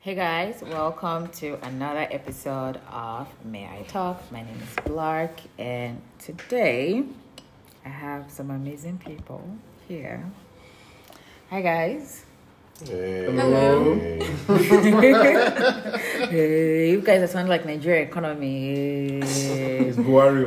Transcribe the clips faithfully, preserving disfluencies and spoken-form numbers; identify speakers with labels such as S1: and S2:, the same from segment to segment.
S1: Hey guys, welcome to another episode of May I Talk. My name is Clark, and today I have some amazing people here. Hi guys.
S2: Hey.
S1: Hello. Hey, you guys are sounding like Nigeria economy.
S2: It's Buhari.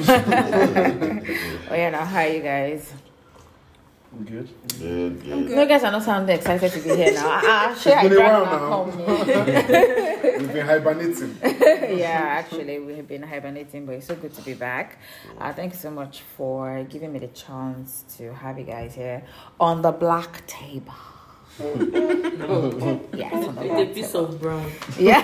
S1: Oh yeah, now hi you guys.
S2: I'm good.
S3: Good, good.
S1: No, you guys are not sounding excited to be here now. Ah, uh, sure, I
S2: been a
S1: drank
S2: while
S1: my
S2: now.
S1: coffee.
S2: We've been hibernating.
S1: Yeah, actually, we have been hibernating, but it's so good to be back. Uh, thank you so much for giving me the chance to have you guys here on the black table. Yes, on the
S4: With
S1: black
S4: a piece
S1: table.
S4: of brown.
S1: Yeah.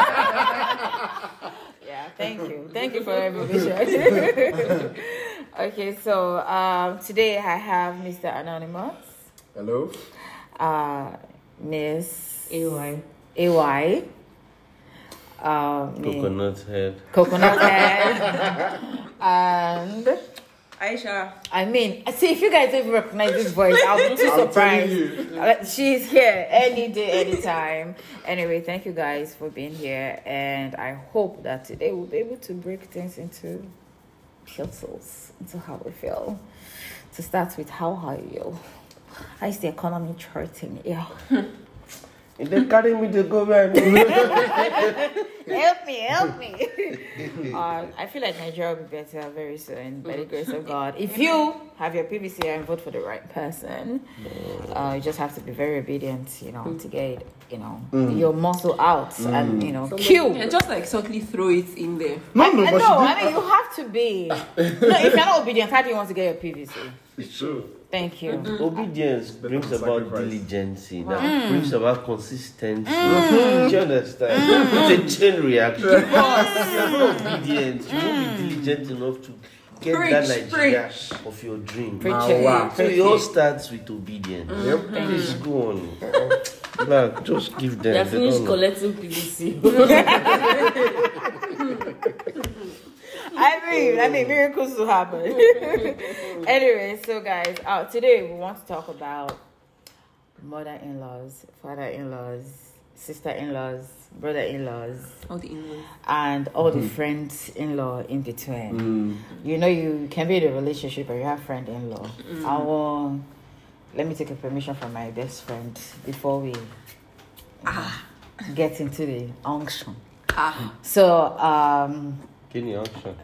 S1: Yeah, thank you. Thank you for everything. Okay, so um, today I have Mister Anonymous,
S2: Hello.
S1: uh, Miss
S4: A Y.
S1: A Y, uh, Miss
S3: Coconut head.
S1: Coconut Head, and
S4: Aisha.
S1: I mean, see if you guys don't even recognize this voice, I'll be too
S2: I'm
S1: surprised.
S2: telling you.
S1: Uh, She's here any day, anytime. Anyway, thank you guys for being here, and I hope that today we'll be able to break things into pixels, into how we feel. To start with, how are you? How is the economy charting? Yeah.
S3: They carry me to go back.
S1: Help me, help me. uh, I feel like Nigeria will be better very soon, by the grace of God. If you have your P V C and vote for the right person, uh, you just have to be very obedient, you know, to get, you know, your muscle out and, you know, cue.
S4: Yeah, just like subtly throw it in there.
S2: No,
S1: I,
S2: no,
S1: I
S2: but
S1: know,
S2: she
S1: I mean, you have to be. No, if you're not obedient, how do you want to get your P V C?
S2: did. It's true.
S1: Thank you.
S3: Obedience brings
S2: than
S3: about
S2: sacrifice.
S3: diligence.
S1: Mm.
S3: That brings about consistency. Do you understand? It's a chain reaction. If you're not obedient, you won't be diligent enough to get
S4: Preach,
S3: that Nigeria of your dream.
S1: Preach
S2: Now,
S1: it.
S2: wow.
S3: So it all starts with obedience.
S2: Yep.
S3: Please go on. Black, just give them.
S4: They are
S3: They
S4: finished
S3: don't know.
S4: collecting P V C.
S1: I mean, I mean, miracles will happen. Anyway, so guys, uh, today we want to talk about mother-in-laws, father-in-laws, sister-in-laws, brother-in-laws,
S4: All the in-laws.
S1: and all the friends-in-law in between. You know, you can be in a relationship and you have friend-in-law. I will, let me take a permission from my best friend before we ah. get into the unction.
S4: Ah.
S1: So, um,
S3: Can you action?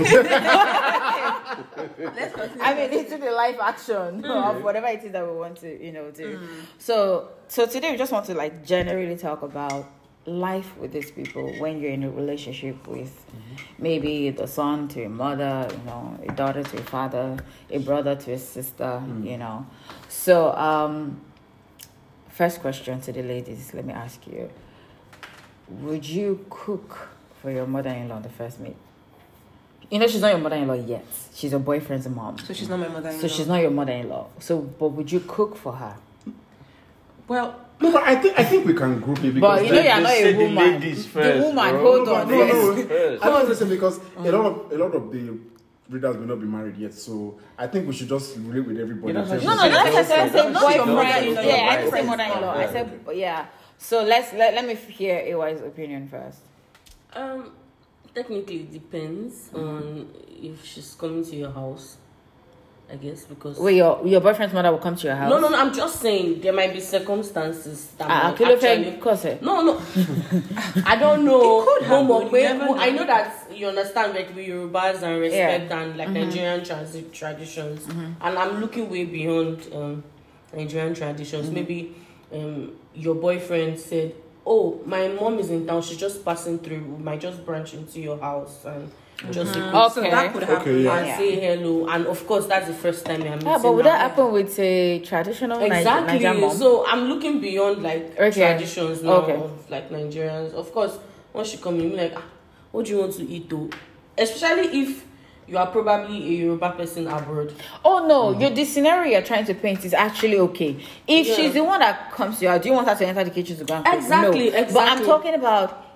S1: I mean, into the live action of whatever it is that we want to, you know, do. So, so today we just want to like generally talk about life with these people when you're in a relationship with maybe the son to a mother, you know, a daughter to a father, a brother to a sister, you know. So, um, first question to the ladies, let me ask you: would you cook for your mother-in-law on the first meet? You know, she's not your mother-in-law yet. She's your boyfriend's mom.
S4: So she's not my mother-in-law.
S1: So she's not your mother-in-law. So, but would you cook for her?
S4: Well,
S2: No, but I think I think we can group it because
S1: But you know,
S2: they-
S1: you're not
S3: Just
S1: a
S3: say the
S1: woman.
S3: ladies
S1: The
S3: first,
S1: woman,
S3: bro.
S1: hold
S2: No,
S1: on.
S2: no, no,
S1: first.
S2: no. I don't listen because a lot of a lot of the readers will not be married yet, so I think we should just relate with everybody.
S3: You know how
S2: Just-
S3: she
S1: No, no,
S3: said
S1: not necessarily say
S3: Not your
S1: boyfriend.
S3: mother-in-law,
S1: Yeah, I
S3: your
S1: didn't say
S3: friend's
S1: mother-in-law.
S3: mom.
S1: I said, yeah. So let's let, let me hear A Y's opinion first.
S4: um, technically it depends on if she's coming to your house, I guess, because...
S1: Wait, your your boyfriend's mother will come to your house?
S4: No, no, no, I'm just saying there might be circumstances that
S1: Ah,
S4: might
S1: kilo
S4: actually...
S1: fẹ́ kọ́ sẹ́.
S4: No, no. I don't know.
S1: It could
S4: No
S1: have,
S4: more.
S1: but you never
S4: I
S1: know.
S4: know that you understand like we Yorubas and respect
S1: Yeah.
S4: and like Nigerian transit traditions, and I'm looking way beyond um, Nigerian traditions. Maybe um, your boyfriend said, "Oh, my mom is in town. She's just passing through. We might just branch into your house and just
S1: Okay.
S4: so that could happen
S2: Okay, yeah.
S4: and
S1: Yeah.
S4: say hello." And of course, that's the first time I'm meeting.
S1: Yeah, but would
S4: her.
S1: that happen with a traditional Ni-
S4: Exactly.
S1: Nigerian mom?
S4: So I'm looking beyond like
S1: Okay.
S4: traditions now
S1: Okay.
S4: of like Nigerians. Of course, once she come in, be like, ah, what do you want to eat though? Especially if you are probably a Yoruba person abroad.
S1: Oh no, your the scenario you're trying to paint is actually okay. If
S4: Yeah.
S1: she's the one that comes to you, do you want her to enter the kitchen to go and cook?
S4: Exactly,
S1: No. But I'm
S4: exactly.
S1: talking about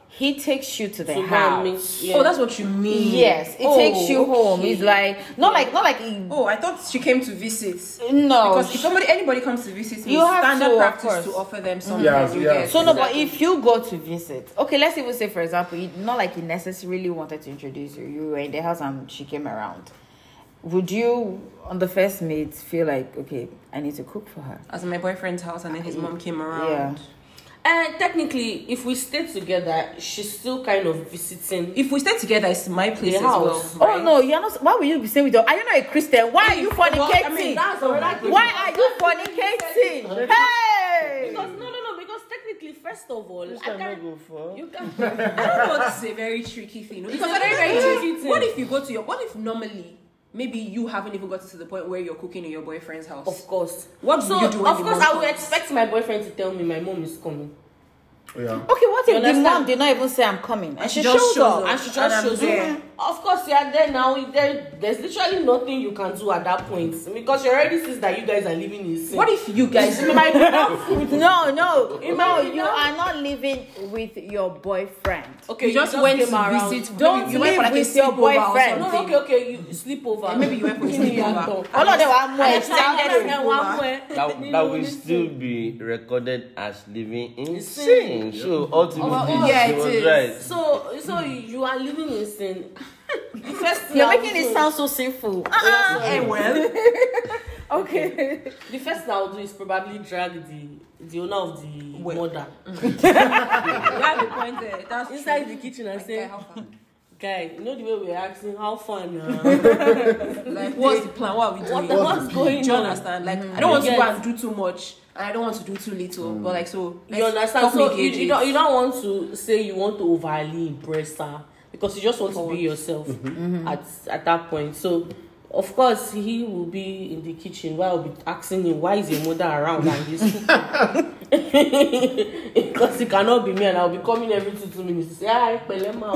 S1: he takes you to the
S4: So that
S1: house.
S4: means- yeah.
S5: Oh, that's what you mean.
S1: Yes, it
S5: Oh,
S1: takes you home.
S5: okay.
S1: It's like not like not like he,
S5: Oh, I thought she came to visit.
S1: no.
S5: Because if somebody, anybody comes to visit me,
S1: You
S5: it's
S1: have
S5: standard
S1: to, of
S5: practice
S1: course.
S5: to offer them something.
S2: Yeah,
S5: you
S2: yeah.
S5: get.
S1: So no, but
S4: Exactly.
S1: if you go to visit, okay, let's even say for example, you, not like he necessarily wanted to introduce you. You were in the house and she came around. Would you, on the first meet, feel like okay, I need to cook for her?
S5: As in my boyfriend's house, and then his mom came around.
S1: Yeah.
S4: And technically, if we stay together, she's still kind of visiting.
S5: If we stay together, it's my place
S4: The
S5: as well.
S4: house.
S1: Oh no, you're not. Why would you be saying with your? Are you not a Christian? Why are you fornicating?
S4: I mean, that's already.
S1: Why are you fornicating? Hey!
S4: Because no, no, no. Because technically, first of all,
S3: This
S4: I
S3: can
S4: can't.
S3: not go far.
S4: You can.
S5: I don't know. This is a very tricky thing. Because
S4: a
S5: I don't
S4: very
S5: know,
S4: tricky thing.
S5: What if you go to your? What if normally maybe you haven't even gotten to the point where you're cooking in your boyfriend's house?
S4: Of course.
S5: What do
S4: So
S5: you do when
S4: of
S5: the
S4: course,
S5: mom
S4: I would
S5: comes?
S4: expect my boyfriend to tell me my mom is coming,
S2: Yeah.
S1: Okay, what
S4: You
S1: if the
S4: understand?
S1: mom did not even say I'm coming and she,
S5: she just
S1: shows,
S5: shows
S1: up?
S5: up.
S4: and she just
S5: And I'm
S4: shows
S5: there.
S4: you. Of course, you are there now. There, there's literally nothing you can do at that point because she already sees that you guys are living in sin.
S5: What if you guys?
S4: It might be now food.
S1: No, no,
S4: It
S1: no.
S4: might be
S1: You
S4: now-
S1: are not living with your boyfriend.
S4: Okay,
S5: You just went
S4: came
S5: to
S4: around.
S5: visit.
S1: Don't
S5: maybe you went for
S1: live
S5: like a
S1: with your
S5: sleepover or
S1: boyfriend.
S4: No,
S5: something.
S4: no, okay, okay. You sleep over.
S5: Yeah, maybe you went for a sleepover.
S1: All of them are more
S5: And
S1: extended.
S5: extended sleepover.
S3: That, that will still be recorded as living in
S4: sin.
S3: sin. So ultimately,
S4: Oh,
S5: yeah,
S3: she
S5: it
S3: was
S5: is.
S3: right.
S4: So, so you are living in sin. The first thing
S1: You're
S4: I
S1: making
S4: will
S1: it
S4: do-
S1: sound so sinful.
S4: Yeah,
S5: Eh,
S4: sorry.
S5: well.
S1: Okay.
S4: The first thing I'll do is probably drag the the owner of the
S5: Well.
S4: mother
S5: You have a point there. That's
S4: inside
S5: true.
S4: the kitchen and
S5: Like,
S4: say,
S5: how far?
S4: "Guy, you know the way we're asking how fun now?
S5: Like, what's the plan? What are we
S4: what
S5: doing?
S4: the,
S2: What's
S4: what's
S2: the
S4: going
S5: Do you
S4: on?
S5: understand? Like, I don't want to
S4: You
S5: go
S4: get-
S5: and do too much, and I don't want to do too little. But like, so
S4: You
S5: let's
S4: understand?
S5: help
S4: So
S5: me
S4: you,
S5: gauge
S4: you
S5: it.
S4: don't you don't want to say you want to overly impress her because you just want to be yourself at at that point. So of course he will be in the kitchen while I'll be asking him why is your mother around and he's cooking. Because it cannot be me and I'll be coming every two two minutes to say hi pelema.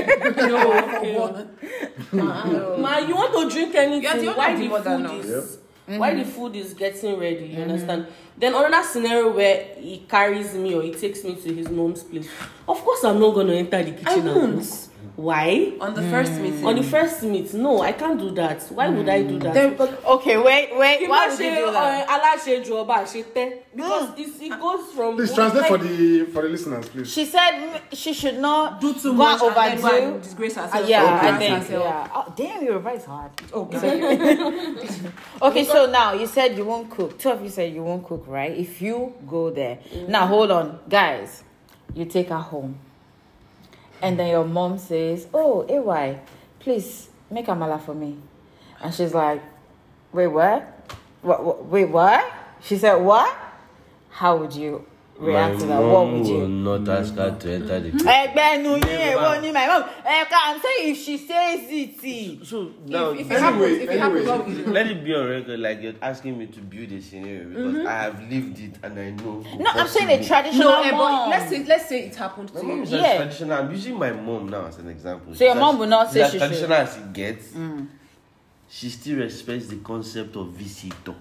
S4: No, ma, you want to drink anything?
S5: You are the owner
S4: Why
S5: of the
S4: the
S5: mother
S4: food
S5: now.
S4: is why the food is getting ready? You understand? Then another scenario where he carries me or he takes me to his mom's place. Of course, I'm not gonna enter the kitchen.
S5: I
S4: and
S5: won't.
S4: cook. Why?
S5: On the first meeting.
S4: On the first meet, no, I can't do that. Why would I do that?
S5: Then-
S1: Okay, wait, wait. Why would you
S4: Ṣe,
S1: do that?
S4: uh, aláṣejù ọba àṣetẹ́. Because it's, it goes from.
S2: Please translate for
S4: like-
S2: the for the listeners, please.
S1: She said m- she should not
S5: do too
S1: go
S5: much
S1: and
S5: and then go
S1: overdo.
S5: and disgrace
S1: Uh,
S5: herself.
S1: yeah, I
S5: embarrass
S1: think.
S5: herself.
S1: Yeah. Oh, damn, your advice hard.
S5: Oh,
S1: Okay, so now you said you won't cook. Two of you said you won't cook, right? If you go there. Now hold on, guys. You take her home. And then your mom says, "Oh, A Y, please make amala for me." And she's like, "Wait, what? What, what wait, what?" She said, "What?" How would you react
S3: My
S1: to that?
S3: mom
S1: What would
S3: will
S1: you?
S3: not ask her to enter the kitchen.
S1: Ẹgbẹ́nu yín
S3: Never.
S1: èwo ni my mom. Eka, I'm saying if she says it.
S3: So now,
S5: If, if it happens, if it happens, what would you do?
S3: let it be on record, like you're asking me to build a scenario because I have lived it and I know.
S1: No, I'm saying a traditional
S5: No, eh, but
S1: mom.
S5: let's say let's say it happened to
S3: My mom
S5: you.
S3: is
S1: Yeah.
S3: as traditional. I'm using my mom now as an example.
S1: So your
S3: She's
S1: mom
S3: as-
S1: will not
S3: she's
S1: say
S3: as
S1: she
S3: traditional
S1: should.
S3: as it gets. She still respects the concept of visitor.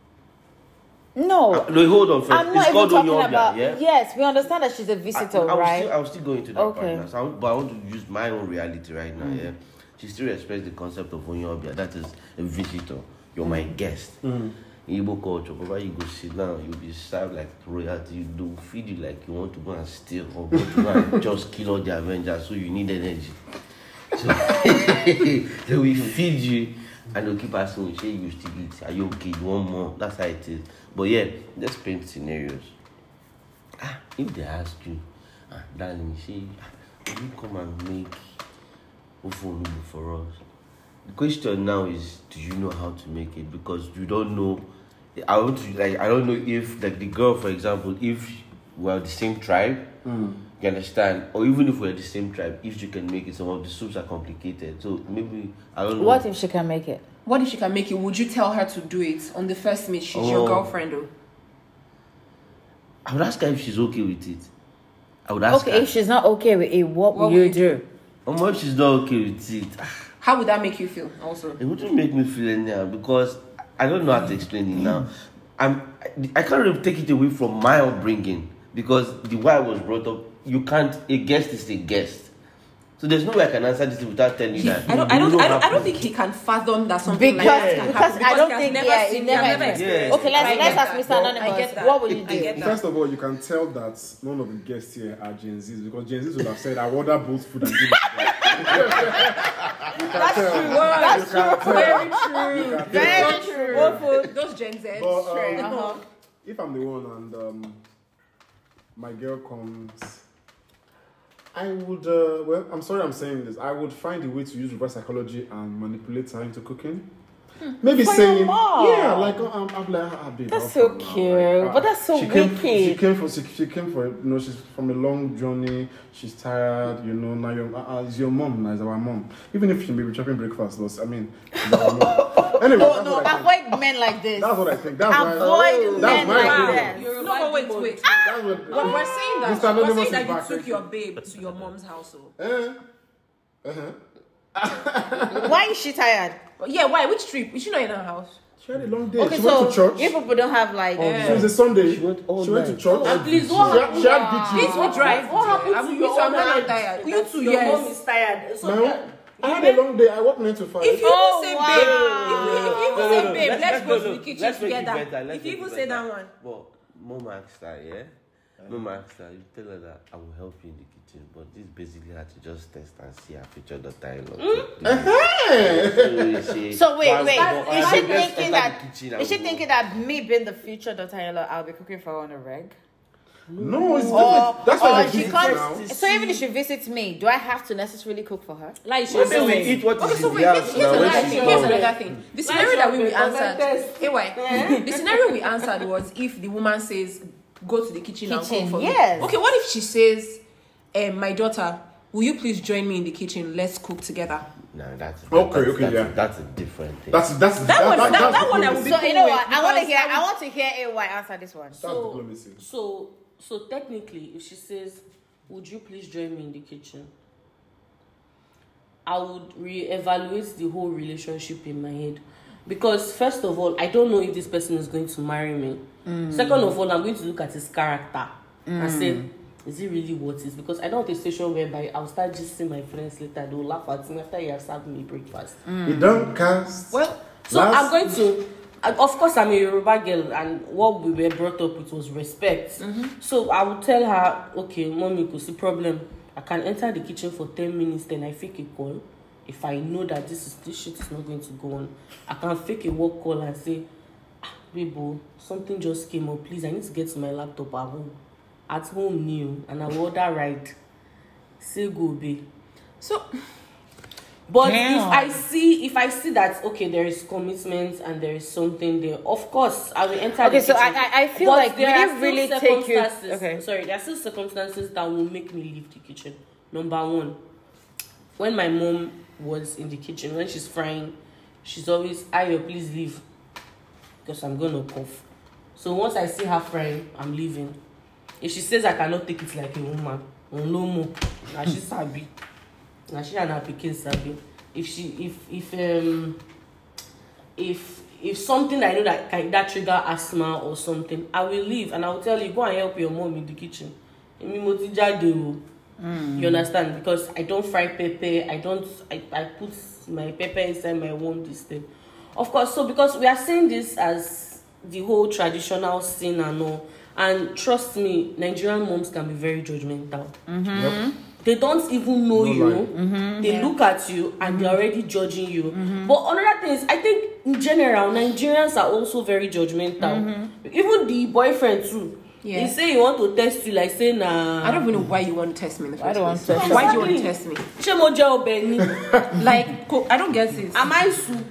S1: No.
S3: Uh, no, hold on first.
S1: I'm
S3: It's
S1: not even
S3: called
S1: talking
S3: Onyobia,
S1: about.
S3: yeah?
S1: Yes, we understand that she's a visitor,
S3: I, I will
S1: right?
S3: Still, I will still go into that
S1: Okay.
S3: part now. So I, want- but I want to use my own reality right now. Yeah, she still respects the concept of Onyobia. That is a visitor. You're my guest. In Igbo culture, whenever you go sit down, you'll be served like royalty. You do feed you like you want to go and steal or go to go and just kill all the Avengers. So you need energy. So they will feed you and they'll keep asking you, say you still eat. Are you okay? You want more? That's how it is. But yeah, let's paint scenarios. Ah, if they ask you, ah, darling, say, ah, will you come and make ofuolubu for us? The question now is, do you know how to make it? Because you don't know. I want to like. I don't know if like the girl, for example, if we're the same tribe, you understand, or even if we're the same tribe, if you can make it, some of the soups are complicated. So maybe I don't know.
S1: What if she can make it?
S5: What if she can make it? Would you tell her to do it on the first meet? She's your
S3: Oh.
S5: girlfriend, though.
S3: I would ask her if she's okay with it. I would ask
S1: Okay,
S3: her.
S1: if she's not okay with it, what,
S5: What
S1: will you
S5: would you
S1: do?
S3: Um, if she's not okay with it, ah,
S5: How would that make you feel? Also,
S3: it wouldn't make me feel anyhow because I don't know how to explain it now. I'm, I can't really take it away from my upbringing because the way I was brought up, you can't. A guest is a guest. So there's no way I can answer this without telling you that.
S5: I don't, I don't, I don't, I don't think he can fathom that something
S1: Because,
S5: like that can
S1: because
S5: happen.
S1: I don't
S5: he has
S1: think
S5: never
S1: yeah,
S5: seen,
S1: it
S5: he has
S1: never,
S5: never experienced.
S1: Okay, let's
S5: it. I
S1: let's
S5: get
S1: ask
S5: that.
S1: Mister
S5: I
S1: Anonymous.
S5: get that.
S1: What will you
S5: I
S1: do?
S5: get that.
S2: First of all, you can tell that none of the guests here are Gen Zs because Gen Zs would have said, "I order both food and give it to them." You can
S1: That's
S2: tell.
S1: true.
S2: You
S1: That's
S2: can
S1: true.
S2: tell.
S5: Very
S2: You
S5: true.
S2: can
S1: Very
S2: tell.
S1: true.
S5: Both food, those Gen Zs.
S2: But, um,
S1: True, uh-huh.
S2: if I'm the one and um, my girl comes, I would, uh, well, I'm sorry I'm saying this, I would find a way to use reverse psychology and manipulate her into cooking. Maybe
S1: For
S2: saying,
S1: your mom.
S2: yeah, like, uh, I'm, I'm like, ah, babe,
S1: That's
S2: how
S1: so
S2: come now?
S1: cute.
S2: Like, ah,
S1: But that's so
S2: she came,
S1: wicked.
S2: She came for, she, she came for, you know, she's from a long journey, she's tired, you know, now you're, uh, it's your mom, now it's our mom. Even if she may be chopping breakfast, but, I mean, it's our mom. Anyway,
S1: No,
S2: that's
S1: no,
S2: what I think.
S1: avoid men like this.
S2: That's what I think. That's
S1: Avoid
S2: why,
S1: men
S2: that's my
S1: like
S2: opinion.
S1: this.
S5: You're no, wait, wait, wait.
S2: That's what,
S5: But we're saying that,
S2: Mister
S5: we're
S2: Anonymous
S5: saying
S2: is
S5: that you
S2: back.
S5: took your babe to your mom's household.
S2: Uh, uh-huh.
S1: Why is she tired?
S5: But yeah, why? Which trip? Is she not in her house?
S2: She had a long day.
S1: Okay,
S2: she
S1: so
S2: went to church.
S1: if people don't have like,
S2: It was a Sunday.
S3: She went all
S2: She went to
S3: night.
S2: church.
S4: And please,
S2: she,
S4: what
S2: had-
S4: happened?
S2: she had vigil.
S5: Please, what drive?
S4: What happened
S5: I'm
S4: to
S5: me
S4: your
S5: too, I'm
S4: own
S5: not
S4: hand?
S5: tired. You
S4: That
S5: too,
S4: your
S5: yes.
S4: mom is tired. So
S2: My own, I had a long day. I worked nine to five.
S5: If you
S1: Oh,
S5: even say
S1: wow.
S5: babe, if you even
S3: No,
S5: say
S3: no, no,
S5: babe,
S3: let's-
S5: let's
S3: let's-
S5: go
S3: no,
S5: to
S3: no,
S5: the kitchen
S3: let's make it
S5: together.
S3: better, let's
S5: If you
S3: make
S5: even
S3: it
S5: say
S3: better.
S5: that one.
S3: But mom asked her, yeah? Mom asked her, you tell her that I will help you in the kitchen, but this basically had to just test and see her future daughter-in-law.
S2: Hey.
S1: So wait,
S3: But-
S1: wait.
S3: but
S1: Is
S3: I
S1: she
S3: just
S1: thinking
S3: enter
S1: that?
S3: the kitchen
S1: Is
S3: and
S1: she
S3: go.
S1: thinking that me being the future daughter-in-law, I'll be cooking for her on a reg?
S2: No, it's
S1: Or,
S2: different. That's why
S1: or
S2: I
S1: she
S2: visit now.
S1: comes. So even if she visits me, do I have to necessarily cook for her?
S5: Like,
S3: Wait, wait, wait, eat what
S5: Okay,
S3: is
S5: so
S3: in
S5: wait,
S3: the
S5: here's,
S3: house
S5: here's
S3: now, when
S5: another
S3: she
S5: thing. Here's
S3: comes.
S5: another thing. The scenario that we, we answered,
S4: Test.
S5: anyway, the scenario we answered was if the woman says, "Go to the kitchen, and
S1: Kitchen,
S5: cook for
S1: yes.
S5: me." Okay, what if she says, eh, "My daughter, will you please join me in the kitchen? Let's cook together."
S3: No, that's
S2: Okay,
S3: that's,
S2: okay,
S3: that's,
S2: yeah.
S3: that's a different thing.
S2: That's that's
S5: That one- that-
S2: that's
S5: that one I would
S2: diplomacy.
S5: be
S1: So you know
S5: cool
S1: what?
S5: with,
S1: I want to
S5: because
S1: hear.
S5: I would-
S1: I want to hear A Y answer this one.
S2: That's
S4: So,
S2: diplomacy.
S4: so, so technically, if she says, "Would you please join me in the kitchen?" I would re-evaluate the whole relationship in my head, because first of all, I don't know if this person is going to marry me. Second of all, I'm going to look at his character and say, is it really what it is? Because I don't want a situation whereby I'll start just seeing my friends later. They'll laugh at me after he has served me breakfast.
S2: You don't cast.
S4: Well, so
S2: Last-
S4: I'm going to, and of course, I'm a Yoruba girl, and what we were brought up with was respect. So I would tell her, okay, mommy, because the problem, I can enter the kitchen for ten minutes, then I fake a call. If I know that this is this shit is not going to go on, I can fake a work call and say, ah, babe, something just came up. Please, I need to get to my laptop at home. At home new, and I will order ride. Say go, babe.
S5: So,
S4: But
S1: Damn.
S4: if I see, if I see that okay, there is commitment and there is something there, of course I will enter.
S1: Okay,
S4: the
S1: so I
S4: kitchen.
S1: I, I feel
S4: But
S1: like we
S4: there are
S1: didn't
S4: still
S1: really take you.
S4: circumstances-
S1: Okay.
S4: Sorry, there are still circumstances that will make me leave the kitchen. Number one, when my mom was in the kitchen, when she's frying, she's always, Ayo, please leave, because I'm gonna cough. So once I see her frying, I'm leaving. If she says I cannot take it like a woman, no more. Now she sabi. Now she and her pikin sabi. If she, if if um, if if something I know that can that trigger asthma or something, I will leave and I will tell you go and help your mom in the kitchen. Emi mo ti jade o. You understand? Because I don't fry pepper. I don't. I, I put my pepper inside my warm this thing. Of course. So because we are seeing this as the whole traditional sin and all. And trust me, Nigerian moms can be very judgmental.
S2: Yep.
S4: They don't even know
S2: No
S4: you.
S2: lie.
S1: Mm-hmm.
S4: They look at you and they're already judging you. But another thing is, I think in general, Nigerians are also very judgmental. Even the boyfriend too.
S5: Yeah.
S4: He say he want to test you, like say nah.
S5: I don't even know why you want to test me in the first
S1: I don't want
S5: place.
S1: to test
S5: Why do you want to
S4: Exactly.
S5: test me?
S4: Ṣé mo jẹ́ ọbẹ̀ ni?
S5: Like, co- I don't get it.
S4: Am I soup?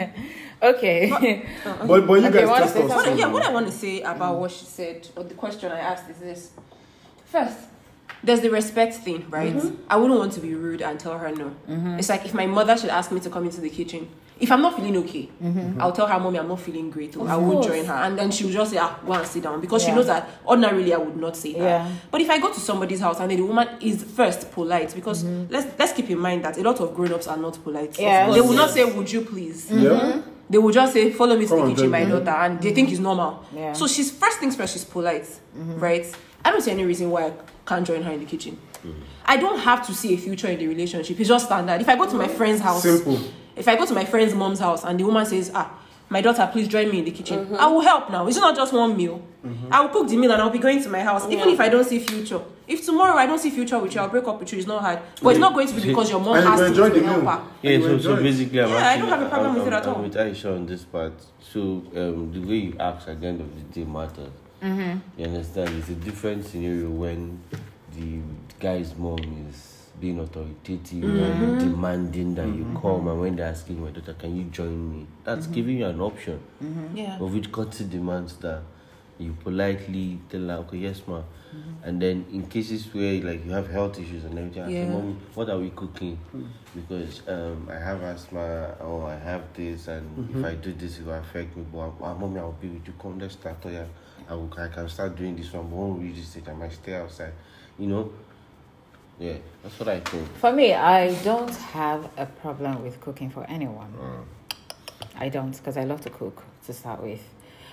S1: Okay.
S2: But but you
S1: Okay,
S2: guys
S1: what
S2: test
S1: is
S2: us.
S1: it?
S5: What,
S2: so
S5: yeah,
S2: now.
S5: what I want to say about what she said, or the question I asked is this. First, there's the respect thing, right? I wouldn't want to be rude and tell her no. It's like if my mother should ask me to come into the kitchen, if I'm not feeling okay, I'll tell her, Mommy, I'm not feeling great. Or I won't
S1: course.
S5: join her. And then she will just say, ah, go and sit down. Because she
S1: Yeah.
S5: knows that ordinarily I would not say that.
S1: Yeah.
S5: But if I go to somebody's house and then the woman is first polite, because let's let's keep in mind that a lot of grown-ups are not polite.
S1: Yeah.
S5: They will not
S3: Yes.
S5: say, would you please?
S2: Yeah.
S5: They will just say, follow me to
S2: Come
S5: the
S2: on,
S5: kitchen, my
S2: baby.
S5: daughter, and they think it's normal.
S1: Yeah.
S5: So she's first things first, she's polite, right? I don't see any reason why I can't join her in the kitchen. Mm. I don't have to see a future in the relationship. It's just standard. If I go to my friend's house,
S2: Simple.
S5: If I go to my friend's mom's house and the woman says, ah, my daughter, please join me in the kitchen. Mm-hmm. I will help now. It's not just one meal. Mm-hmm. I will cook the meal and I'll be going to my house, mm-hmm. even if I don't see future. If tomorrow I don't see future with you, I'll break up with you. It's not hard. But it's not going to be because your mom has to be help her.
S3: Yeah, so, so basically, I'm
S5: yeah,
S3: actually,
S5: I don't have a problem
S3: I'm,
S5: with it at
S3: I'm,
S5: all.
S3: I'm with Aisha on this part. So um, the way you ask at the end of the day matters. Mm-hmm. You understand? It's a different scenario when the guy's mom is being authoritative mm-hmm. and demanding that mm-hmm. you come, and when they're asking my daughter, can you join me? That's mm-hmm. giving you an option.
S5: Mm-hmm. Yeah.
S3: Of which courtesy demands that you politely tell her, okay, yes, ma. Mm-hmm. And then in cases where like you have health issues and everything, yeah. I say, Mom, what are we cooking? Mm-hmm. Because um, I have asthma or I have this, and mm-hmm. if I do this, it will affect me. But uh, Mommy, I will be with you. Come, let's start. Yeah, I, will, I can start doing this one. But when we reach this stage, I might stay outside. You know. Yeah, that's what I think.
S1: For me, I don't have a problem with cooking for anyone. Mm. I don't, because I love to cook to start with.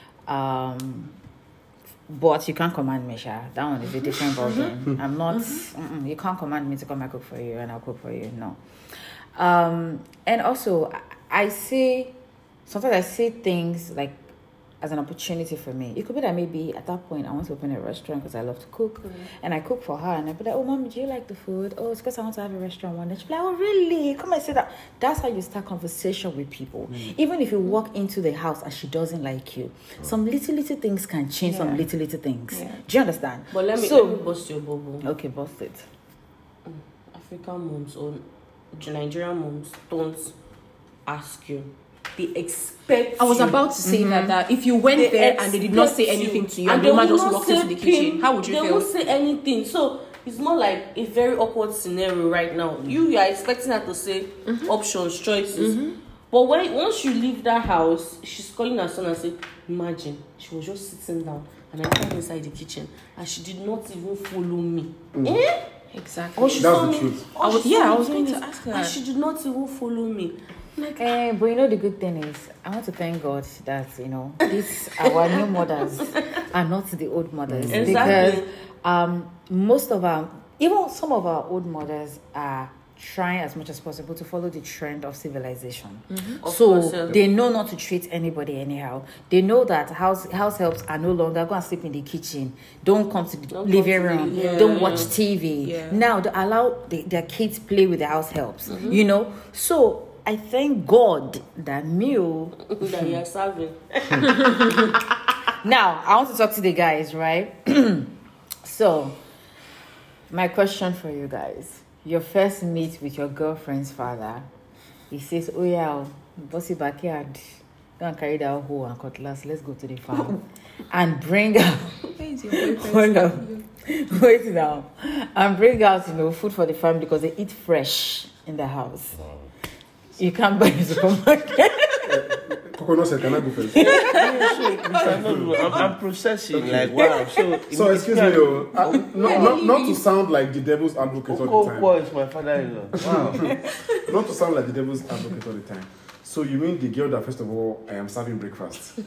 S1: Um, but you can't command me, Sha. That one is a different ballgame. I'm not. Mm-mm, you can't command me to come and cook for you, and I'll cook for you. No. Um, and also, I see. Sometimes I see things like as an opportunity for me. It could be that maybe at that point I want to open a restaurant because I love to cook, mm-hmm. and I cook for her, and I'd be like, oh, Mommy, do you like the food? Oh, it's because I want to have a restaurant one day. She'd be like, oh, really? Come and say that. That's how you start conversation with people. Mm-hmm. Even if you walk into the house and she doesn't like you, mm-hmm. some little, little things can change yeah. some little, little things. Yeah. Do you understand?
S4: But let me,
S1: so,
S4: let me bust your bubble.
S1: Okay, bust it.
S4: African moms or Nigerian moms don't ask you. They expect
S5: I was
S4: you.
S5: about to say mm-hmm. that, that if you went
S4: they
S5: there and they did not say anything you. to you and, and the woman just walked into the kitchen, how would you
S4: they
S5: feel?
S4: They won't say anything. So it's more like a very awkward scenario right now. Mm-hmm. You, you are expecting her to say mm-hmm. options, choices. Mm-hmm. But when once you leave that house, she's calling her son and say, imagine, she was just sitting down and I came inside the kitchen and she did not even follow me. Mm-hmm. Eh?
S5: Exactly.
S4: Oh, she
S2: That's
S4: saw
S2: the
S4: me.
S2: truth.
S4: Oh,
S5: I was, yeah, I was going to ask her.
S4: And she did not even follow me.
S1: Like, uh, but you know the good thing is, I want to thank God that you know these our new mothers are not the old mothers
S4: exactly.
S1: because um, most of our, even some of our old mothers are trying as much as possible to follow the trend of civilization. Mm-hmm.
S4: Of
S1: so
S4: course, yeah.
S1: they know not to treat anybody anyhow. They know that house house helps are no longer go and sleep in the kitchen. Don't come to the don't living room. The, yeah. Don't watch T V. Yeah. Now they allow the, their kids play with the house helps. Mm-hmm. You know, so. I thank God that meal
S4: that you are serving.
S1: Now, I want to talk to the guys, right? So, my question for you guys. Your first meet with your girlfriend's father. He says, oh yeah, bossy backyard. Go and carry that hoe and cutlass. Let's go to the farm. And bring out... Hold on. Wait now. And bring out, you know, food for the family because they eat fresh in the house. You can't buy the supermarket.
S2: Coconut said, can I go first?
S3: I'm, I'm processing. Like, wow. So,
S2: so excuse me, though. Uh, not, not, not to sound like the devil's advocate all the time.
S3: Oko is my father-in-law. Wow.
S2: Not to sound like the devil's advocate all the time. So you mean the girl that, first of all, I am serving breakfast?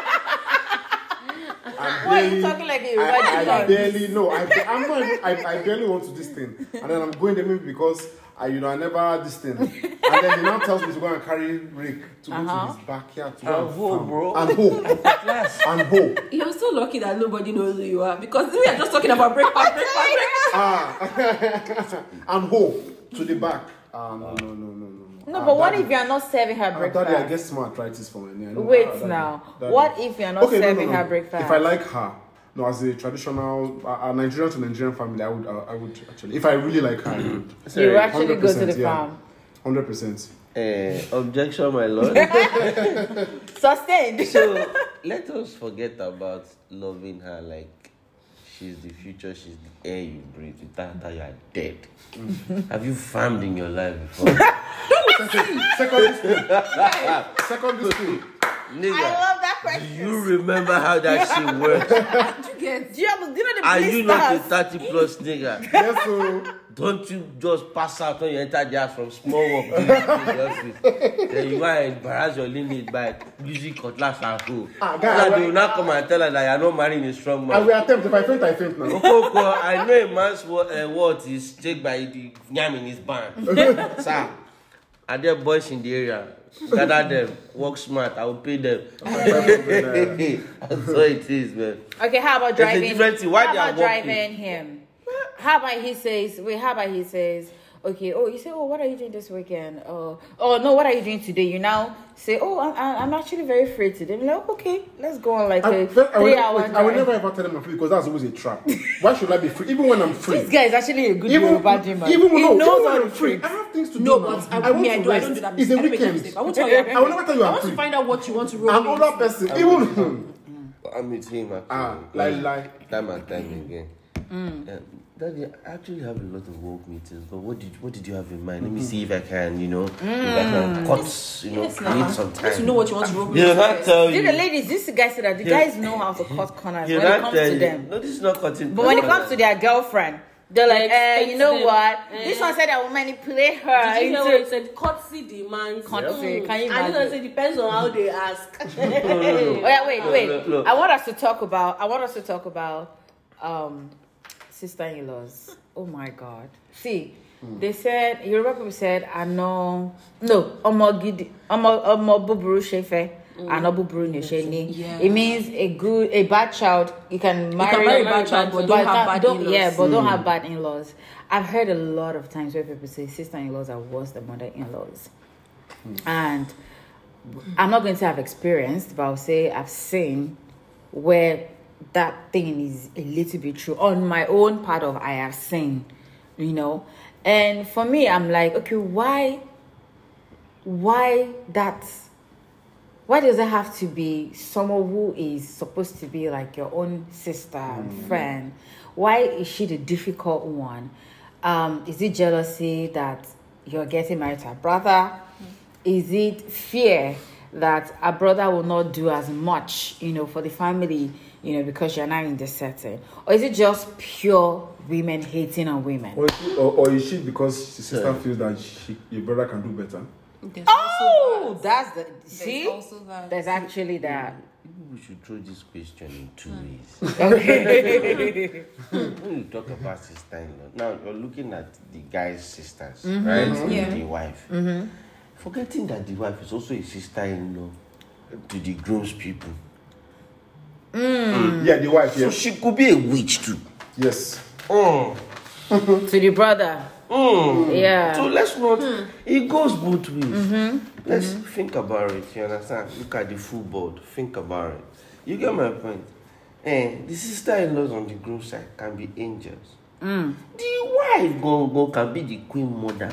S1: Why are you talking like a
S2: I, I barely, no, I, I'm not, I, I barely want to this thing. And then I'm going there maybe because I, you know, I never had this thing. And then he now tells me to go and carry Rick to uh-huh. go to his backyard. To
S3: and hoe, bro.
S2: And hoe. And hoe.
S5: You're so lucky that nobody knows who you are because we are just talking about breakfast, breakfast, breakfast.
S2: Ah. And hoe to the back. Ah, no, no, no, no, no.
S1: No,
S2: ah,
S1: but what
S2: daddy,
S1: if you are not serving her breakfast?
S2: Ah, daddy, I get smart, right? This for me.
S1: Wait
S2: ah,
S1: now.
S2: Daddy.
S1: What if you are not
S2: okay,
S1: serving
S2: no, no, no.
S1: her breakfast?
S2: If I like her, no, as a traditional, uh, a Nigerian to Nigerian family, I would, uh, I would actually, if I really like her, I would.
S1: You would actually go to the farm.
S2: one hundred percent.
S3: Uh, objection, my lord.
S1: Sustained.
S3: So let us forget about loving her like she's the future, she's the air you breathe. Without her, you are dead. Mm. Have you farmed in your life before?
S2: Secondary school. Secondary school.
S1: Nigga. I love that that
S3: Do
S1: question.
S3: you remember how that shit works?
S5: Do you get?
S1: Do you, have, do you know the
S3: Are you not a
S1: blisters?
S3: thirty plus nigga?
S2: Yes, so
S3: Don't you just pass out when you enter the house from small work to the office? Then you want to embarrass your lineage by using cutlass and hoe.
S2: Ah,
S3: So
S2: guy,
S3: that
S2: I-
S3: they will not come and tell her that you are not marrying a strong
S2: I
S3: man.
S2: will attempt. If I faint, I faint now.
S3: Okoko, I know a man's wo- uh, worth is checked by the yam in his barn. Sir, are there boys in the area? Gather them, work smart, I will pay them. That's what it is, man.
S1: Okay, how about
S3: There's a
S1: driving?
S3: difference in why
S1: how
S3: they are
S1: about
S3: walking.
S1: driving him? How about he says, wait, how about he says, okay, oh, you say, oh, what are you doing this weekend? Oh, oh no, what are you doing today? You now say, oh, I'm, I'm actually very free today. I'm like, okay, let's go on like
S2: I,
S1: a
S2: I, will,
S1: three hour
S2: wait, I will
S1: drive.
S2: never ever tell them I'm free because that's always a trap. Why should I be free? Even when I'm free.
S1: This guy is actually a good
S2: Even,
S1: Yoruba dreamer.
S2: even
S1: He
S2: no,
S1: knows
S2: even when
S1: all
S2: I'm
S1: the
S2: free,
S1: tricks.
S2: I have things to
S5: No,
S2: do.
S5: but
S2: now.
S5: I,
S2: want
S5: me, I
S2: to
S5: do. I
S2: rest.
S5: don't do that.
S2: It's a
S5: I don't make that
S2: weekend.
S5: mistake. I won't tell you.
S2: I will never tell you
S5: I
S2: I'm
S5: want to
S2: free.
S5: find out what you want to roll.
S2: I'm
S5: with.
S2: older person. Even
S3: I'm with him actually.
S2: ah, like like.
S3: Time and time again. Um, Daddy, I actually have a lot of work meetings, but what did what did you have in mind? Let me see if I can, you know, if I can cut, you know,
S5: Yes,
S3: create
S5: now.
S3: some
S5: You need
S3: time.
S5: to know what you want to roll with.
S3: He'll not tell
S1: See
S3: you.
S1: the ladies, this guy said that the
S3: He'll-
S1: guys know how to cut corners
S3: He'll
S1: when it
S3: not
S1: comes
S3: tell
S1: to
S3: you.
S1: them.
S3: No, this is not cutting.
S1: But when it comes to their girlfriend, they're like,
S4: They
S1: eh,
S4: expect
S1: you know
S4: them.
S1: what?
S4: Eh.
S1: This one said I will manipulate her.
S4: Did you hear
S1: into-
S4: what he said? Courtesy demands.
S1: Courtesy, can you
S4: And
S1: imagine?
S4: he said, depends on how they ask.
S3: no, no, no.
S1: Oh yeah, wait,
S3: Look,
S1: wait.
S3: look, look.
S1: I want us to talk about. I want us to talk about um, sister-in-laws. Oh my God. See, they said Yoruba people said, "I know." No, omo gidi, omo omo buburu shefe, ano buburu nesheni.
S5: Yeah.
S1: It means a good, a bad child. You can marry,
S5: can marry a
S1: but
S5: bad child, but don't have
S1: not-
S5: bad
S1: don't-
S5: in-laws.
S1: Yeah, but don't have bad in-laws. I've heard a lot of times where people say sister-in-laws are worse than mother-in-laws, and I'm not going to have experienced, but I'll say I've seen where that thing is a little bit true. On my own part of I have seen, you know. And for me, I'm like, okay, why why that why does it have to be someone who is supposed to be like your own sister and friend? Why is she the difficult one? Um, is it jealousy that you're getting married to a brother? Is it fear that a brother will not do as much, you know, for the family, you know, because you're not in the setting? Or is it just pure women hating on women?
S2: Or, is she- or, or is she because his sister
S3: Sir.
S2: feels that she, your brother can do better?
S5: There's
S1: Oh,
S5: also that.
S1: that's the
S5: There's
S1: see.
S5: also that.
S1: There's actually that.
S3: We should throw this question in two ways. When you talk about sister-in-law, now you're looking at the guy's sisters, right?
S5: Yeah.
S3: The wife. Forgetting that the wife is also a sister-in-law to the groom's people.
S2: Yeah, the wife.
S3: So
S2: Yeah.
S3: she could be a witch too.
S2: Yes.
S3: Oh.
S1: To the brother. Yeah.
S3: So let's not. It goes both ways. Let's think about it. You understand? Look at the full board. Think about it. You get my point. Eh, the sister-in-laws on the groom side can be angels. The wife go, go can be the queen mother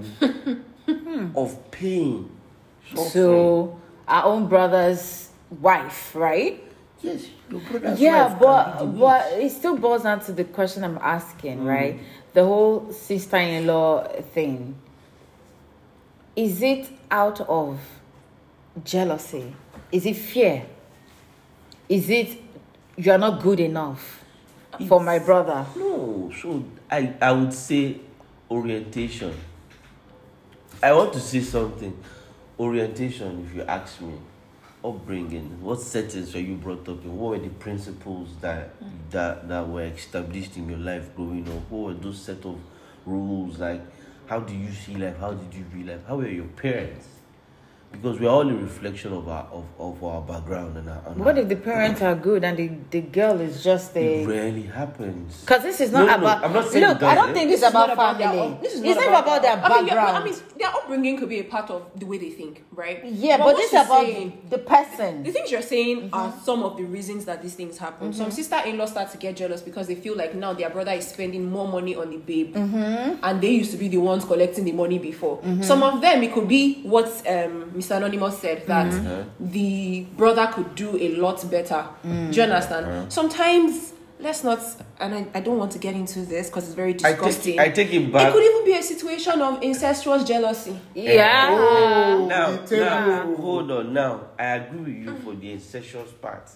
S3: of pain. suffering.
S1: So our own brother's wife, right?
S3: yes, your brother's
S1: Yeah,
S3: wife
S1: but
S3: can be the
S1: but it still boils down to the question I'm asking, right? The whole sister-in-law thing. Is it out of jealousy? Is it fear? Is it you're not good enough for my brother?
S3: No, so I, I would say orientation. I want to say something. Orientation, if you ask me, upbringing, what settings were you brought up in? What were the principles that that that were established in your life growing up? What were those set of rules? Like, how do you see life? How did you view life? How were your parents? Because we're all a reflection of our of, of our background and our. And
S1: What
S3: our-
S1: if the parents are good and the, the girl is just
S3: it
S1: a...
S3: rarely happens.
S1: Because this is not
S3: No, no,
S1: about...
S3: I'm not saying
S1: Look,
S3: it
S1: I don't
S3: doesn't.
S1: think it's
S5: This is
S1: about
S5: not about their
S1: family.
S5: up- this is
S1: It's
S5: not
S1: not about their
S5: I mean, yeah,
S1: background.
S5: I mean, their upbringing could be a part of the way they think, right?
S1: Yeah, but,
S5: what
S1: this is
S5: she's
S1: about
S5: saying-
S1: the person.
S5: The things you're saying are some of the reasons that these things happen. Some sister-in-laws start to get jealous because they feel like now their brother is spending more money on the babe, and they used to be the ones collecting the money before. Some of them, it could be what um, Mister Anonymous said, that the brother could do a lot better. Do you understand? Sometimes let's not, and I, I don't want to get into this because it's very
S3: I
S5: disgusting.
S3: take, I take it
S5: It
S3: back.
S5: could even be a situation of incestuous jealousy.
S1: Yeah.
S2: Oh,
S3: Now,
S2: the table.
S3: now, hold on. Now, I agree with you for the incestuous part.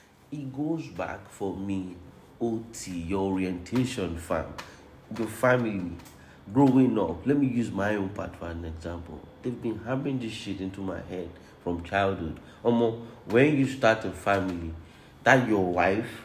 S3: It goes back for me, O T, your orientation, fam, your family, growing up. Let me use my own part for an example. They've been hammering this shit into my head from childhood. Omo, when you start a family, that your wife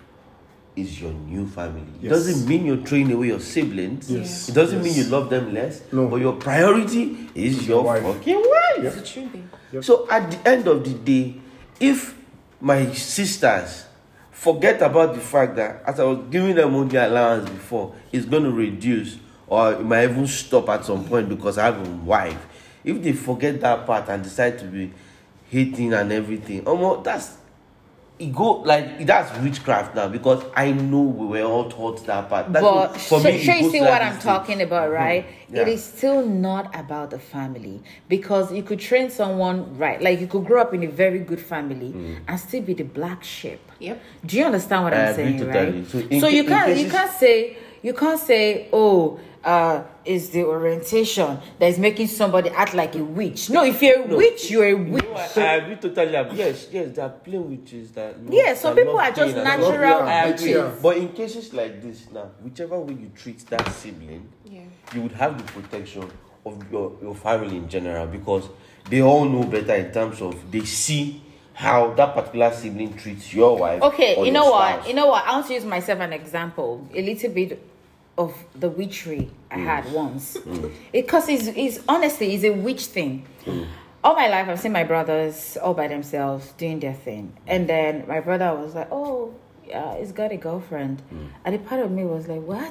S3: is your new family. It
S2: Yes.
S3: doesn't mean you're throwing away your siblings.
S2: Yes.
S3: It doesn't
S2: Yes.
S3: mean you love them less.
S2: No.
S3: But your priority is your
S2: wife.
S3: fucking wife.
S5: It's a true thing.
S2: Yep.
S3: So at the end of the day, if my sisters forget about the fact that as I was giving them money allowance before, it's going to reduce or it might even stop at some point because I have a wife. If they forget that part and decide to be hating and everything, almost that's it go like that's witchcraft now because I know we were all taught that part. That's
S1: But
S3: what- for
S1: sure,
S3: me, it
S1: sure you
S3: goes
S1: see
S3: like
S1: what
S3: this
S1: I'm
S3: thing.
S1: talking about, right?
S3: Yeah.
S1: It is still not about the family because you could train someone right. Like you could grow up in a very good family and still be the black sheep.
S5: Yep.
S1: Do you understand what
S3: I
S1: I'm
S3: agree
S1: saying,
S3: totally.
S1: right?
S3: So
S1: So,
S3: in
S1: you
S3: ca- in
S1: can't you
S3: cases-
S1: can't say you can't say oh uh is the orientation that is making somebody act like a witch. No, if you're a witch, you're a witch.
S3: No, I, I agree totally. Yes, yes, there are plain witches that. love-
S1: Yeah, some
S3: that
S1: people
S3: love
S1: are just
S3: pain and
S1: natural
S3: love-
S2: yeah,
S3: I
S1: witches.
S3: agree.
S2: yeah.
S3: But in cases like this, now, whichever way you treat that sibling,
S5: Yeah.
S3: you would have the protection of your, your family in general because they all know better in terms of they see how that particular sibling treats your wife.
S1: Okay,
S3: or
S1: you
S3: your
S1: know what?
S3: spouse.
S1: You know what? I want to use myself an example. A little bit of the witchery I had once. Because it's, it's honestly, it's a witch thing. All my life, I've seen my brothers all by themselves doing their thing. And then my brother was like, oh, yeah, he's got a girlfriend. And a part of me was like, what?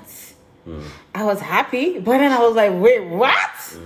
S1: I was happy, but then I was like, wait, what?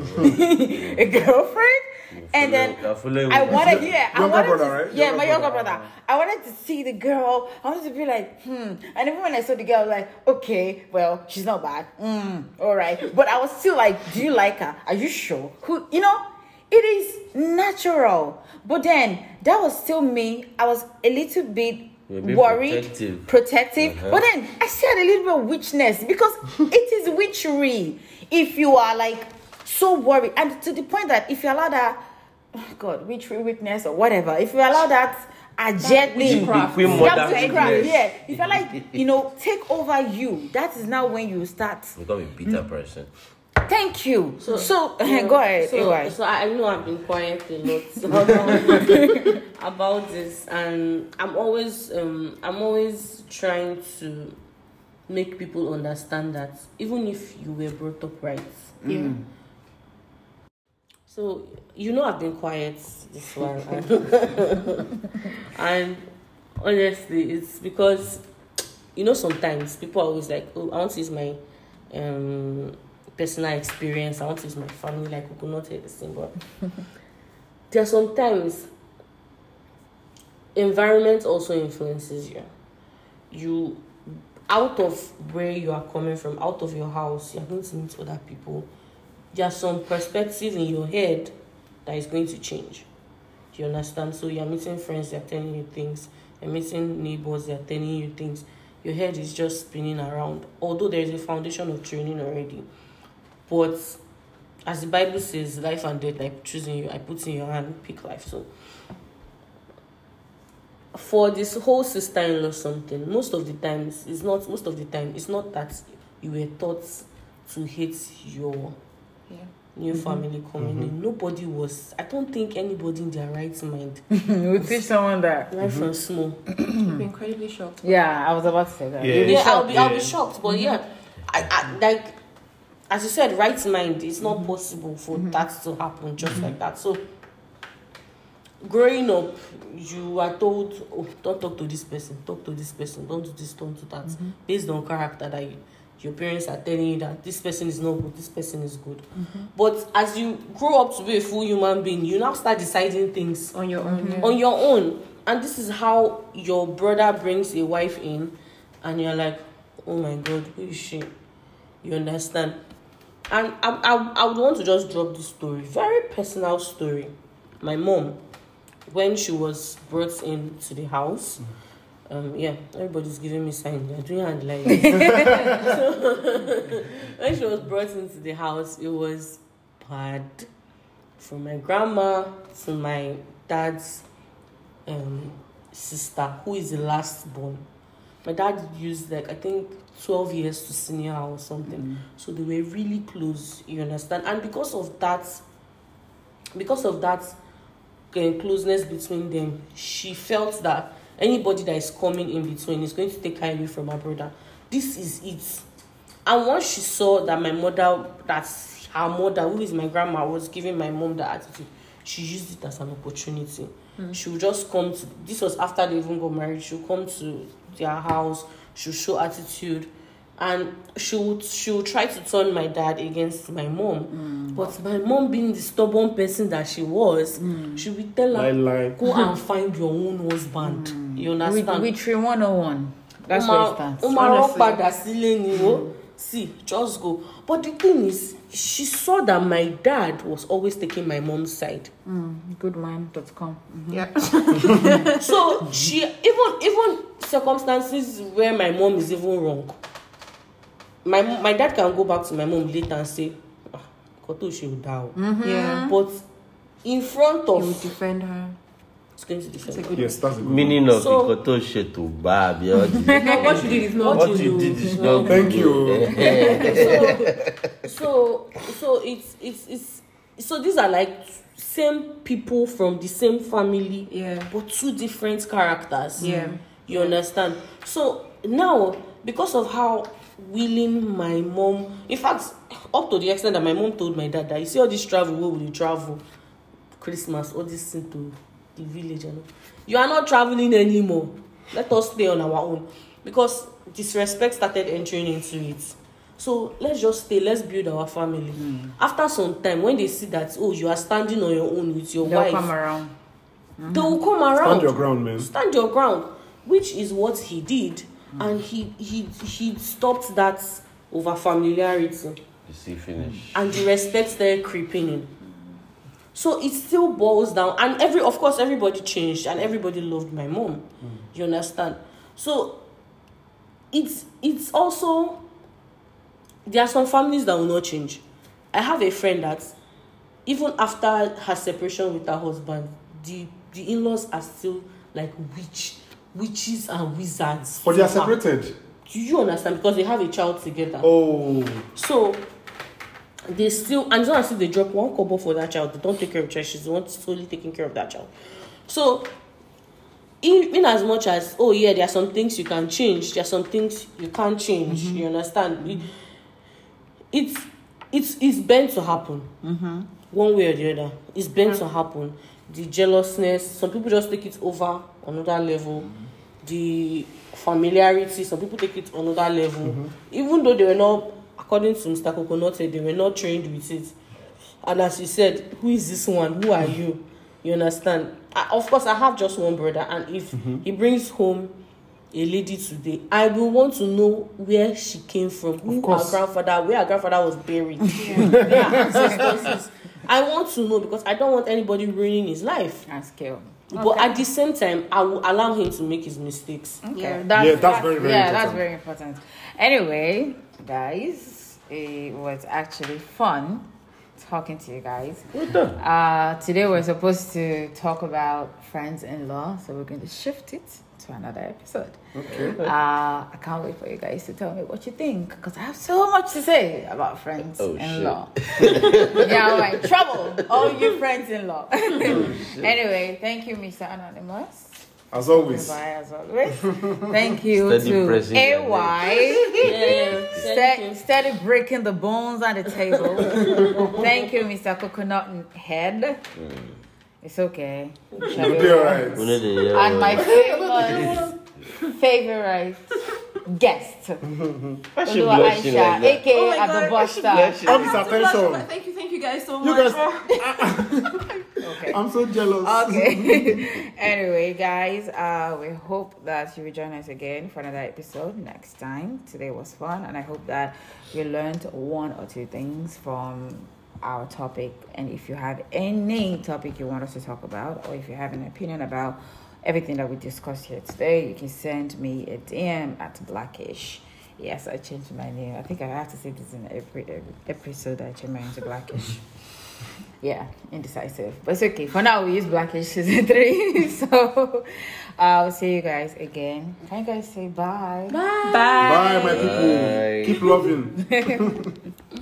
S1: a girlfriend? And then
S3: You're following
S1: I
S3: with-
S1: wanted, yeah, I
S2: Younger
S1: wanted
S2: brother,
S1: to,
S2: right?
S1: yeah,
S2: Younger
S1: my younger
S2: brother.
S1: brother. I wanted to see the girl. I wanted to be like, hmm. And even when I saw the girl, I was like, okay, well, she's not bad. Mm, all right. But I was still like, do you like her? Are you sure? Who, you know, it is natural. But then that was still me. I was a little bit
S3: You're a bit
S1: worried,
S3: protective.
S1: protective.
S3: Uh-huh.
S1: But then I still had a little bit of witchness because it is witchery. If you are like so worried, and to the point that if you allow that, oh God, witchery, weakness, or whatever, if you allow that agent thing,
S5: witchcraft.
S3: Queen
S1: yeah,
S3: mother
S1: witchcraft,
S3: weakness.
S1: yeah, if you like, you know, take over you, that is now when you start.
S3: Become a bitter person.
S1: Thank you. So, so
S4: yeah,
S1: go ahead,
S4: So,
S1: A Y.
S4: so I know I've been quiet a lot about, about this, and I'm always, um, I'm always trying to make people understand that even if you were brought up right,
S5: Yeah.
S4: so you know I've been quiet this while, and, and honestly, it's because you know sometimes people are always like, oh, I want to use my um. personal experience. I want to use my family like we could not hear the same, but there are sometimes environment also influences you. You out of where you are coming from, out of your house, you're going to meet other people. There's some perspective in your head that is going to change. Do you understand? So you're meeting friends, they're telling you things. You're meeting neighbors, they're telling you things. Your head is just spinning around. Although there is a foundation of training already. But as the Bible says, life and death, like choosing you, I put in your hand, pick life. So for this whole sister-in-law something, most of the times, it's not, most of the time, it's not that you were taught to hate your
S5: Yeah.
S4: new family coming in. Nobody was, I don't think anybody in their right mind,
S1: We teach someone that.
S4: right from small.
S5: I'd be incredibly shocked.
S1: Yeah, I was about to say that.
S3: Yeah.
S1: You'll be
S4: Yeah, I'll
S1: shocked.
S4: be, I'll be shocked. But yeah, I, I like, as you said, right mind. It's not possible for that to happen just like that. So, growing up, you are told, oh, don't talk to this person, talk to this person, don't do this, don't do that, based on character that you, your parents are telling you that this person is not good, this person is good. But as you grow up to be a full human being, you now start deciding things
S5: On your own. Yeah.
S4: on your own. And this is how your brother brings a wife in, and you're like, oh my God, who is she? You understand? And I, I, I would want to just drop this story, very personal story. My mom, when she was brought into the house, Um, yeah, everybody's giving me signs. They're doing hand like so, when she was brought into the house, it was bad. From my grandma to my dad's um, sister, who is the last born. My dad used like I think twelve years to senior her or something. Mm. So they were really close, you understand? And because of that, because of that uh, closeness between them, she felt that anybody that is coming in between is going to take her away from her brother. This is it. And once she saw that my mother, that's her mother, who is my grandma, was giving my mom that attitude, she used it as an opportunity. Mm. She would just come to, this was after they even got married, she would come to their house, she would show attitude, and she would, she would try to turn my dad against my mom. Mm. But my mom, being the stubborn person that she was, mm. she would tell her,
S2: lie, lie.
S4: go and find your own husband. Mm. You understand?
S1: With three one oh one. That's where it stands.
S4: Mm. See, just go. But the thing is, she saw that my dad was always taking my mom's side.
S1: Mm, goodman dot com. Mm-hmm.
S5: Yeah.
S4: So she even even circumstances where my mom is even wrong. My my dad can go back to my mom later and say, ah, Koto she will die.
S5: Mm-hmm. Yeah.
S4: But in front of,
S5: he would defend her.
S4: It's going to defend her.
S2: Yes, that's a good
S3: Meaning
S2: one.
S3: of
S4: So-
S3: Koto she to bab. No,
S5: What you did is not
S3: what
S5: what
S3: you
S5: you
S3: did
S5: do.
S3: is not
S2: Thank
S3: good.
S4: so, so so it's it's it's so these are like same people from the same family,
S5: Yeah.
S4: but two different characters.
S5: Yeah.
S4: You understand? So now, because of how willing my mom, in fact, up to the extent that my mom told my dad that you see all this travel, where will you travel? Christmas, all this thing to the village, you know. You are not traveling anymore. Let us stay on our own. Because disrespect started entering into it. So let's just stay, let's build our family. Mm. After some time, when they see that, oh, you are standing on your own with your
S1: They'll
S4: wife,
S1: come around.
S4: Mm-hmm. They will come around.
S2: Stand your ground, man.
S4: Stand your ground, which is what he did. Mm. And he, he, he stopped that over familiarity.
S3: You see, finish.
S4: And the respect started creeping in. So it still boils down, and every of course everybody changed, and everybody loved my mom. Mm. You understand? So it's it's also, there are some families that will not change. I have a friend that even after her separation with her husband, the the in-laws are still like witch witches and wizards.
S2: But they are
S4: to her.
S2: separated.
S4: Do you understand? Because they have a child together.
S2: Oh.
S4: So they still, and it's not as if they drop one kobo for that child. They don't take care of the child. She's the one solely taking care of that child. So in, in as much as, oh yeah, there are some things you can change, there are some things you can't change. Mm-hmm. You understand? Mm-hmm. It's it's it's bound to happen. Mm-hmm. One way or the other. It's bound mm-hmm. to happen. The jealousness, some people just take it over another level. Mm-hmm. The familiarity, some people take it another level. Mm-hmm. Even though they were not, according to Mister Coconut, they were not trained with it. And as you said, who is this one? Who are you? You understand? I, of course, I have just one brother, and if mm-hmm. he brings home a lady today, I will want to know where she came from, who her grandfather, where her grandfather was buried, yeah. where her ancestors is. I want to know, because I don't want anybody ruining his life.
S1: That's cool.
S4: But
S1: Okay.
S4: at the same time, I will allow him to make his mistakes.
S1: Okay.
S5: Yeah.
S1: That's,
S2: Yeah, that's very, very
S1: yeah,
S2: important.
S1: that's very important. Anyway, guys, it was actually fun talking to you guys. Uh, today we're supposed to talk about friends-in-law, so we're going to shift it to another episode.
S2: Okay.
S1: Uh, I can't wait for you guys to tell me what you think, because I have so much to say about friends-in-law.
S3: Oh,
S1: Yeah, I'm in trouble. All you friends-in-law. Anyway, thank you, Mister Anonymous.
S2: As always.
S1: Goodbye, as always. Thank you
S3: Steady
S1: to
S3: pressing
S1: A
S3: your
S1: Y.
S4: Yeah,
S1: Ste- steady breaking the bones on the table. Thank you, Mister Coconut Head. It's okay.
S2: You'll be alright.
S3: We need the, uh,
S1: And my famous favorite guest,
S3: I should
S1: Oluwa
S3: blush you
S1: Aisha,
S3: like that.
S1: aka
S5: Oh my God.
S1: Agobuster.
S3: Blush you.
S2: All this attention.
S5: Thank you, thank you guys so
S2: You
S5: much.
S2: guys,
S1: Okay.
S2: I'm so jealous.
S1: Okay. Anyway, guys, uh, we hope that you will join us again for another episode next time. Today was fun, and I hope that you learned one or two things from our topic. And if you have any topic you want us to talk about, or if you have an opinion about everything that we discussed here today, you can send me a D M at Blackish. Yes, I changed my name. I think I have to say this in every, every episode. I change my name to Blackish. Yeah, indecisive. But it's okay. For now, we use Blackish season three. So I'll see you guys again. Can you guys say bye?
S5: Bye.
S2: Bye, my people.
S3: Bye.
S2: Keep loving.